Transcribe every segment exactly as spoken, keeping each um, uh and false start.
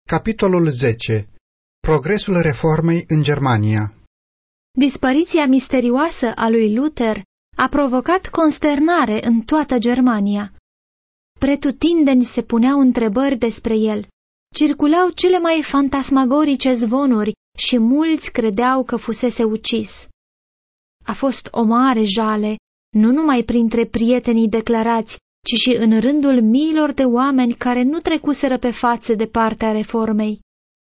Capitolul zece. Progresul reformei în Germania. Dispariția misterioasă a lui Luther a provocat consternare în toată Germania. Pretutindeni se puneau întrebări despre el. Circulau cele mai fantasmagorice zvonuri și mulți credeau că fusese ucis. A fost o mare jale, nu numai printre prietenii declarați, ci și în rândul miilor de oameni care nu trecuseră pe față de partea reformei.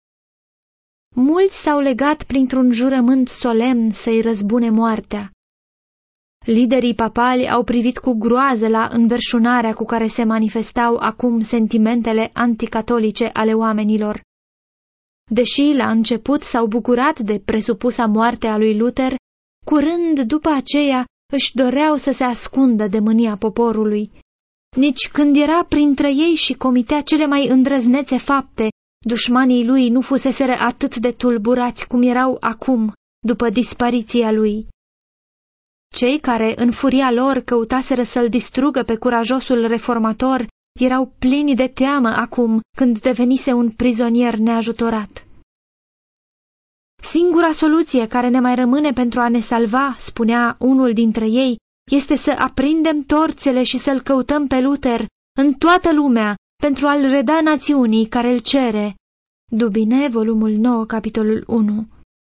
Mulți s-au legat printr-un jurământ solemn să-i răzbune moartea. Liderii papali au privit cu groază la înverșunarea cu care se manifestau acum sentimentele anticatolice ale oamenilor. Deși la început s-au bucurat de presupusa moarte a lui Luther, curând după aceea își doreau să se ascundă de mânia poporului. Nici când era printre ei și comitea cele mai îndrăznețe fapte, dușmanii lui nu fuseseră atât de tulburați cum erau acum, după dispariția lui. Cei care, în furia lor, căutaseră să-l distrugă pe curajosul reformator, erau plini de teamă acum, când devenise un prizonier neajutorat. Singura soluție care ne mai rămâne pentru a ne salva, spunea unul dintre ei, este să aprindem torțele și să-l căutăm pe Luther în toată lumea pentru a-l reda națiunii care îl cere. Dubine, volumul nouă, capitolul unu.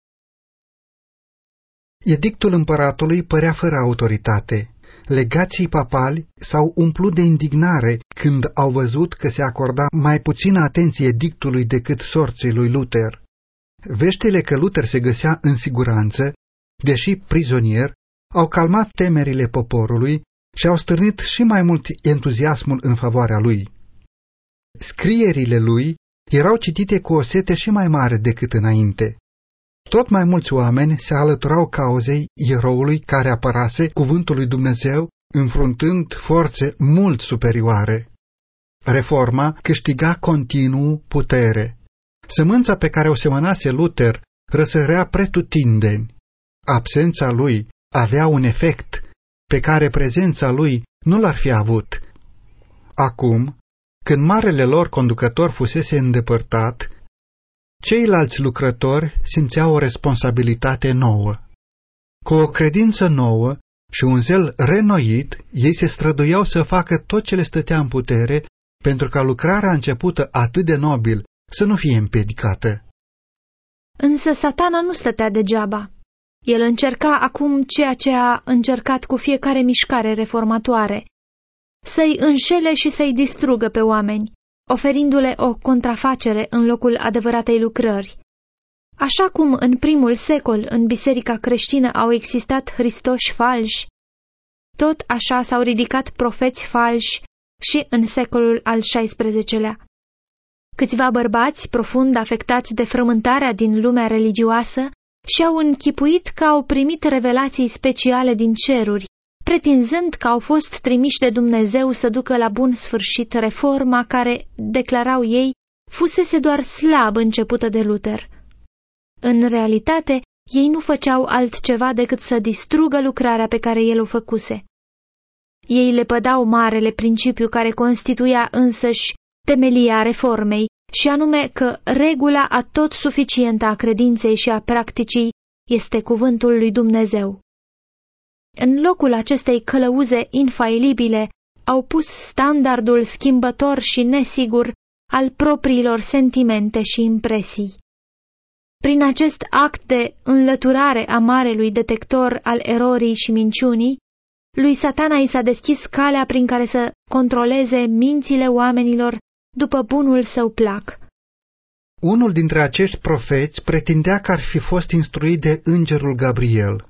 Edictul împăratului părea fără autoritate. Legații papali s-au umplut de indignare când au văzut că se acorda mai puțină atenție edictului decât sorții lui Luther. Veștile că Luther se găsea în siguranță, deși prizonier, au calmat temerile poporului și au stârnit și mai mult entuziasmul în favoarea lui. Scrierile lui erau citite cu o sete și mai mare decât înainte. Tot mai mulți oameni se alăturau cauzei eroului care apărase cuvântul lui Dumnezeu, înfruntând forțe mult superioare. Reforma câștiga continuu putere. Sămânța pe care o semănase Luther răsărea pretutindeni. Absența lui avea un efect pe care prezența lui nu l-ar fi avut. Acum, când marele lor conducător fusese îndepărtat, ceilalți lucrători simțeau o responsabilitate nouă. Cu o credință nouă și un zel renoit, ei se străduiau să facă tot ce le stătea în putere pentru ca lucrarea începută atât de nobil să nu fie împiedicată. Însă Satana nu stătea degeaba. El încerca acum ceea ce a încercat cu fiecare mișcare reformatoare, să-i înșele și să-i distrugă pe oameni, oferindu-le o contrafacere în locul adevăratei lucrări. Așa cum în primul secol în biserica creștină au existat hristoși falși, tot așa s-au ridicat profeți falși și în secolul al șaisprezecelea. Câțiva bărbați profund afectați de frământarea din lumea religioasă și-au închipuit că au primit revelații speciale din ceruri, pretinzând că au fost trimiși de Dumnezeu să ducă la bun sfârșit reforma care, declarau ei, fusese doar slab începută de Luther. În realitate, ei nu făceau altceva decât să distrugă lucrarea pe care el o făcuse. Ei le pădau marele principiu care constituia însăși temelia reformei, și anume că regula atot suficientă a credinței și a practicii este cuvântul lui Dumnezeu. În locul acestei călăuze infailibile au pus standardul schimbător și nesigur al propriilor sentimente și impresii. Prin acest act de înlăturare a marelui detector al erorii și minciunii, lui Satana i s-a deschis calea prin care să controleze mințile oamenilor după bunul său plac. Unul dintre acești profeți pretindea că ar fi fost instruit de îngerul Gabriel.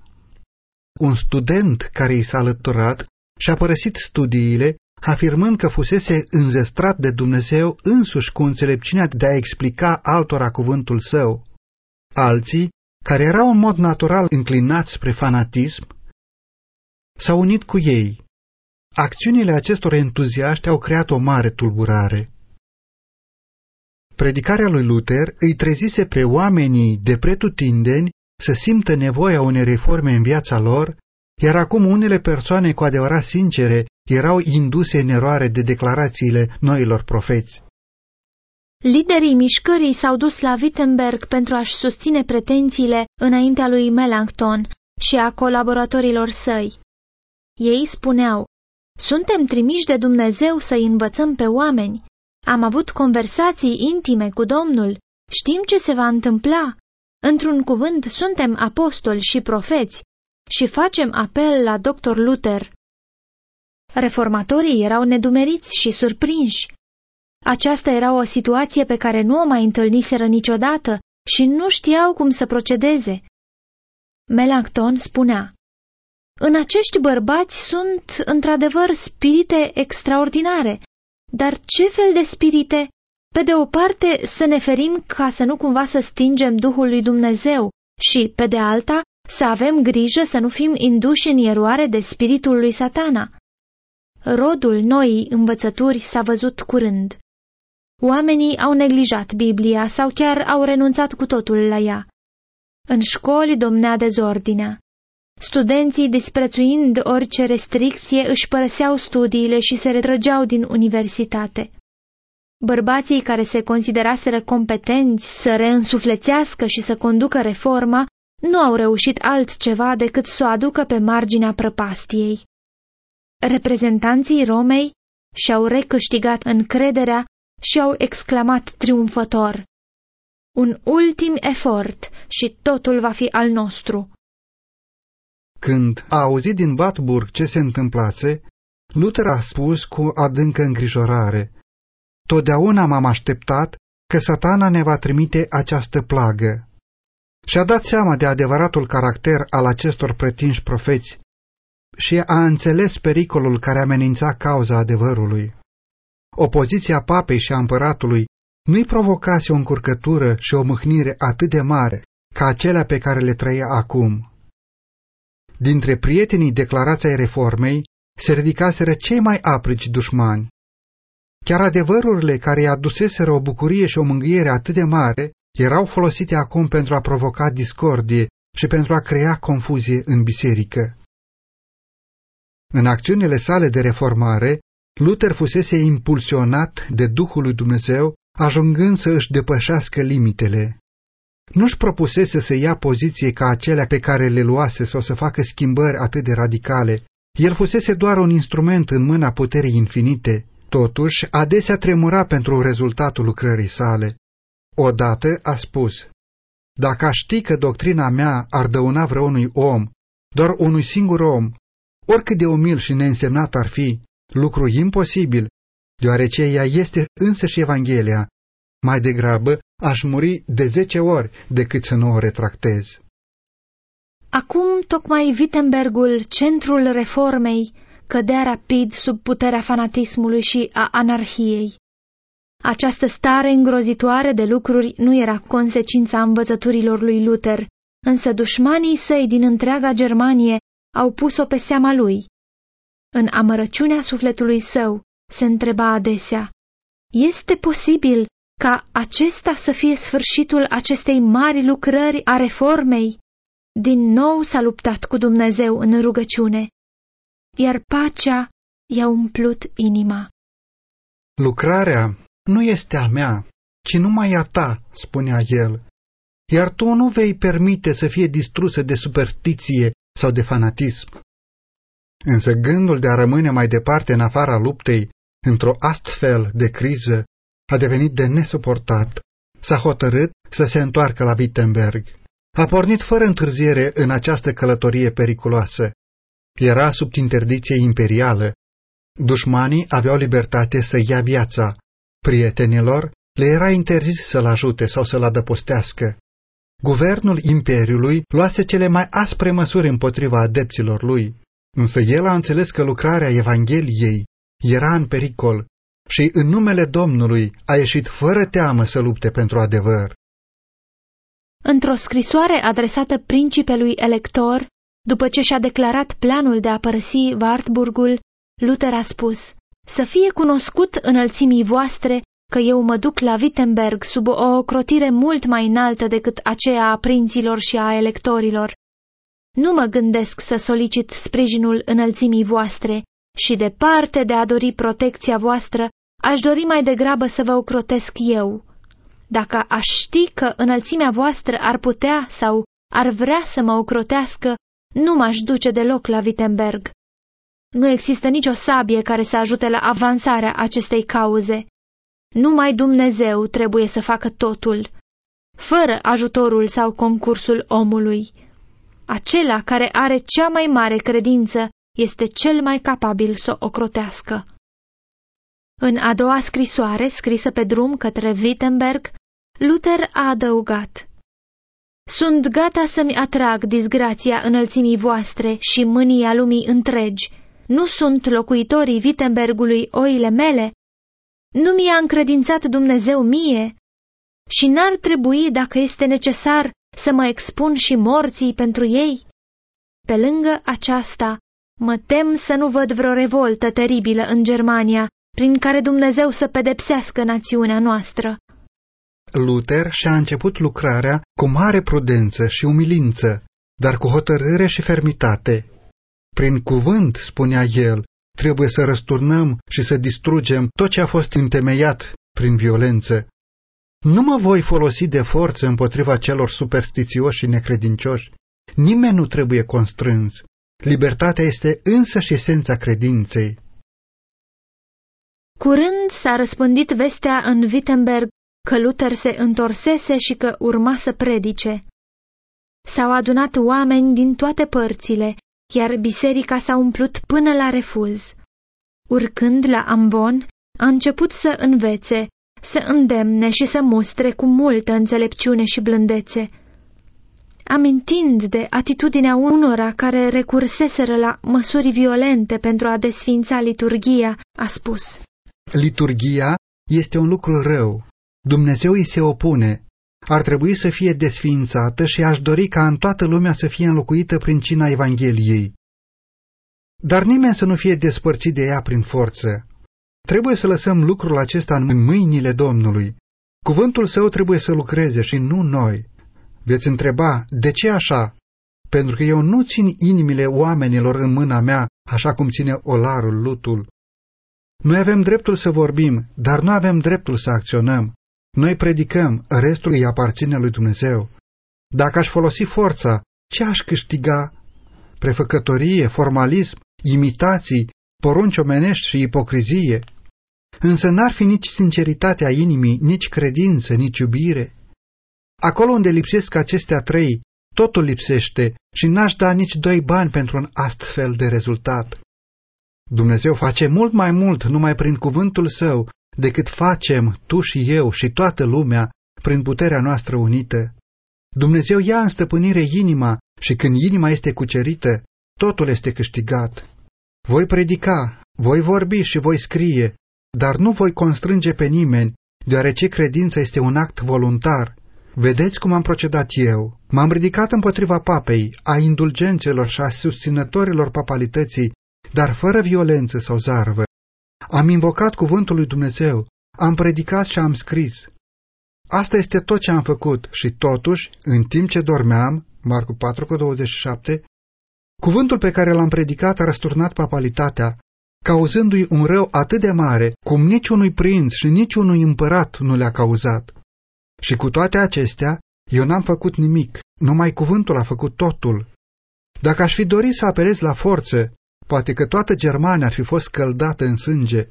Un student care i s-a alăturat și-a părăsit studiile, afirmând că fusese înzestrat de Dumnezeu însuși cu înțelepciunea de a explica altora cuvântul său. Alții, care erau în mod natural înclinați spre fanatism, s-au unit cu ei. Acțiunile acestor entuziaști au creat o mare tulburare. Predicarea lui Luther îi trezise pe oamenii de pretutindeni să simtă nevoia unei reforme în viața lor, iar acum unele persoane cu adevărat sincere erau induse în eroare de declarațiile noilor profeți. Liderii mișcării s-au dus la Wittenberg pentru a-și susține pretențiile înaintea lui Melanchthon și a colaboratorilor săi. Ei spuneau: suntem trimiși de Dumnezeu să-i învățăm pe oameni. Am avut conversații intime cu Domnul. Știm ce se va întâmpla. Într-un cuvânt, suntem apostoli și profeți și facem apel la doctor Luther. Reformatorii erau nedumeriți și surprinși. Aceasta era o situație pe care nu o mai întâlniseră niciodată și nu știau cum să procedeze. Melanchthon spunea: în acești bărbați sunt, într-adevăr, spirite extraordinare, dar ce fel de spirite? Pe de o parte, să ne ferim ca să nu cumva să stingem Duhul lui Dumnezeu și, pe de alta, să avem grijă să nu fim induși în eroare de spiritul lui Satana. Rodul noii învățături s-a văzut curând. Oamenii au neglijat Biblia sau chiar au renunțat cu totul la ea. În școli domnea dezordinea. Studenții, disprețuind orice restricție, își părăseau studiile și se retrăgeau din universitate. Bărbații care se consideraseră competenți să reînsuflețească și să conducă reforma nu au reușit altceva decât să o aducă pe marginea prăpastiei. Reprezentanții Romei și-au recâștigat încrederea și au exclamat triumfător: un ultim efort și totul va fi al nostru. Când a auzit din Wartburg ce se întâmplase, Luther a spus cu adâncă îngrijorare: totdeauna m-am așteptat că Satana ne va trimite această plagă. Și-a dat seama de adevăratul caracter al acestor pretinși profeți și a înțeles pericolul care amenința cauza adevărului. Opoziția papei și a împăratului nu-i provocase o încurcătură și o mâhnire atât de mare ca acelea pe care le trăia acum. Dintre prietenii declarației reformei se ridicaseră cei mai aprici dușmani. Chiar adevărurile care îi aduseseră o bucurie și o mângâiere atât de mare erau folosite acum pentru a provoca discordie și pentru a crea confuzie în biserică. În acțiunile sale de reformare, Luther fusese impulsionat de Duhul lui Dumnezeu, ajungând să își depășească limitele. Nu-și propusese să ia poziție ca acelea pe care le luase sau să facă schimbări atât de radicale. El fusese doar un instrument în mâna puterii infinite. Totuși, adesea tremura pentru rezultatul lucrării sale. Odată a spus: dacă aș ști că doctrina mea ar dăuna vreunui om, doar unui singur om, oricât de umil și neînsemnat ar fi, lucru imposibil, deoarece ea este însăși Evanghelia, mai degrabă aș muri de zece ori decât să nu o retractez. Acum, tocmai Wittenbergul, centrul reformei, cădea rapid sub puterea fanatismului și a anarhiei. Această stare îngrozitoare de lucruri nu era consecința învățăturilor lui Luther, însă dușmanii săi din întreaga Germanie au pus-o pe seama lui. În amărăciunea sufletului său se întreba adesea: este posibil ca acesta să fie sfârșitul acestei mari lucrări a reformei? Din nou s-a luptat cu Dumnezeu în rugăciune, iar pacea i-a umplut inima. Lucrarea nu este a mea, ci numai a ta, spunea el, iar tu nu vei permite să fie distrusă de superstiție sau de fanatism. Însă gândul de a rămâne mai departe în afara luptei, într-o astfel de criză, a devenit de nesuportat. S-a hotărât să se întoarcă la Wittenberg. A pornit fără întârziere în această călătorie periculoasă. Era sub interdicție imperială. Dușmanii aveau libertate să ia viața. Prietenilor le era interzis să-l ajute sau să-l adăpostească. Guvernul imperiului luase cele mai aspre măsuri împotriva adepților lui, însă el a înțeles că lucrarea Evangheliei era în pericol și în numele Domnului a ieșit fără teamă să lupte pentru adevăr. Într-o scrisoare adresată principelui elector, după ce și-a declarat planul de a părăsi Wartburgul, Luther a spus: să fie cunoscut înălțimii voastre că eu mă duc la Wittenberg sub o ocrotire mult mai înaltă decât aceea a prinților și a electorilor. Nu mă gândesc să solicit sprijinul înălțimii voastre și, departe de a dori protecția voastră, aș dori mai degrabă să vă ocrotesc eu. dacă aș ști că înălțimea voastră ar putea sau ar vrea să mă ocrotească, nu m-aș duce deloc la Wittenberg. Nu există nicio sabie care să ajute la avansarea acestei cauze. Numai Dumnezeu trebuie să facă totul, fără ajutorul sau concursul omului. Acela care are cea mai mare credință este cel mai capabil să o ocrotească. În a doua scrisoare, scrisă pe drum către Wittenberg, Luther a adăugat: Sunt gata să-mi atrag disgrația înălțimii voastre și mânia lumii întregi. Nu sunt locuitorii Wittenbergului oile mele? Nu mi-a încredințat Dumnezeu mie? Și n-ar trebui, dacă este necesar, să mă expun și morții pentru ei? Pe lângă aceasta, mă tem să nu văd vreo revoltă teribilă în Germania, prin care Dumnezeu să pedepsească națiunea noastră. Luther și-a început lucrarea cu mare prudență și umilință, dar cu hotărâre și fermitate. Prin cuvânt, spunea el, trebuie să răsturnăm și să distrugem tot ce a fost întemeiat prin violență. Nu mă voi folosi de forță împotriva celor superstițioși și necredincioși. Nimeni nu trebuie constrâns. Libertatea este însăși esența credinței. Curând s-a răspândit vestea în Wittenberg că Luther se întorsese și că urma să predice. S-au adunat oameni din toate părțile, iar biserica s-a umplut până la refuz. Urcând la ambon, a început să învețe, să îndemne și să mustre cu multă înțelepciune și blândețe. Amintind de atitudinea unora care recurseseră la măsuri violente pentru a desființa liturghia, a spus: Liturghia este un lucru rău. Dumnezeu îi se opune. Ar trebui să fie desființată și aș dori ca în toată lumea să fie înlocuită prin cina Evangheliei. Dar nimeni să nu fie despărțit de ea prin forță. Trebuie să lăsăm lucrul acesta în mâinile Domnului. Cuvântul Său trebuie să lucreze și nu noi. Veți întreba, de ce așa? Pentru că eu nu țin inimile oamenilor în mâna mea, așa cum ține olarul lutul. Noi avem dreptul să vorbim, dar nu avem dreptul să acționăm. Noi predicăm, restul îi aparține lui Dumnezeu. Dacă aș folosi forța, ce aș câștiga? Prefăcătorie, formalism, imitații, porunci omenești și ipocrizie. Însă n-ar fi nici sinceritatea inimii, nici credință, nici iubire. Acolo unde lipsesc acestea trei, totul lipsește și n-aș da nici doi bani pentru un astfel de rezultat. Dumnezeu face mult mai mult numai prin cuvântul Său decât facem tu și eu și toată lumea prin puterea noastră unită. Dumnezeu ia în stăpânire inima și când inima este cucerită, totul este câștigat. Voi predica, voi vorbi și voi scrie, dar nu voi constrânge pe nimeni, deoarece credința este un act voluntar. Vedeți cum am procedat eu. M-am ridicat împotriva papei, a indulgențelor și a susținătorilor papalității, dar fără violență sau zarvă. Am invocat cuvântul lui Dumnezeu, am predicat și am scris. Asta este tot ce am făcut și totuși, în timp ce dormeam, Marcu patru douăzeci și șapte, cuvântul pe care l-am predicat a răsturnat papalitatea, cauzându-i un rău atât de mare, cum niciunui prinț și niciunui împărat nu le-a cauzat. Și cu toate acestea, eu n-am făcut nimic, numai cuvântul a făcut totul. Dacă aș fi dorit să apelez la forță, poate că toată Germania ar fi fost scăldată în sânge.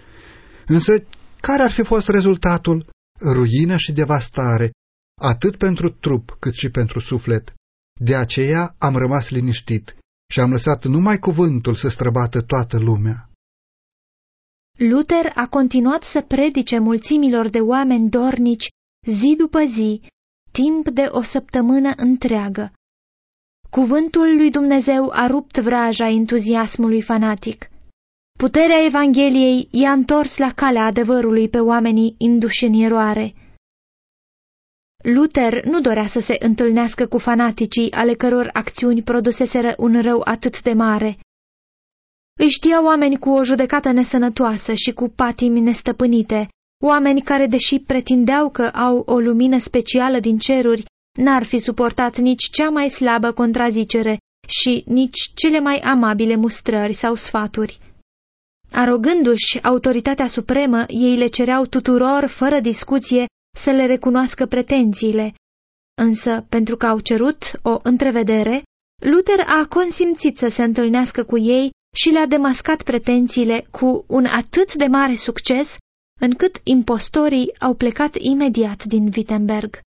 Însă, care ar fi fost rezultatul? Ruină și devastare, atât pentru trup cât și pentru suflet. De aceea am rămas liniștit și am lăsat numai cuvântul să străbată toată lumea. Luther a continuat să predice mulțimilor de oameni dornici zi după zi, timp de o săptămână întreagă. Cuvântul lui Dumnezeu a rupt vraja entuziasmului fanatic. Puterea Evangheliei i-a întors la calea adevărului pe oamenii induși în eroare. Luther nu dorea să se întâlnească cu fanaticii ale căror acțiuni produseseră un rău atât de mare. Îi știa oameni cu o judecată nesănătoasă și cu patimi nestăpânite, oameni care, deși pretindeau că au o lumină specială din ceruri, n-ar fi suportat nici cea mai slabă contrazicere și nici cele mai amabile mustrări sau sfaturi. Arogându-și autoritatea supremă, ei le cereau tuturor, fără discuție, să le recunoască pretențiile, însă, pentru că au cerut o întrevedere, Luther a consimțit să se întâlnească cu ei și le-a demascat pretențiile cu un atât de mare succes, încât impostorii au plecat imediat din Wittenberg.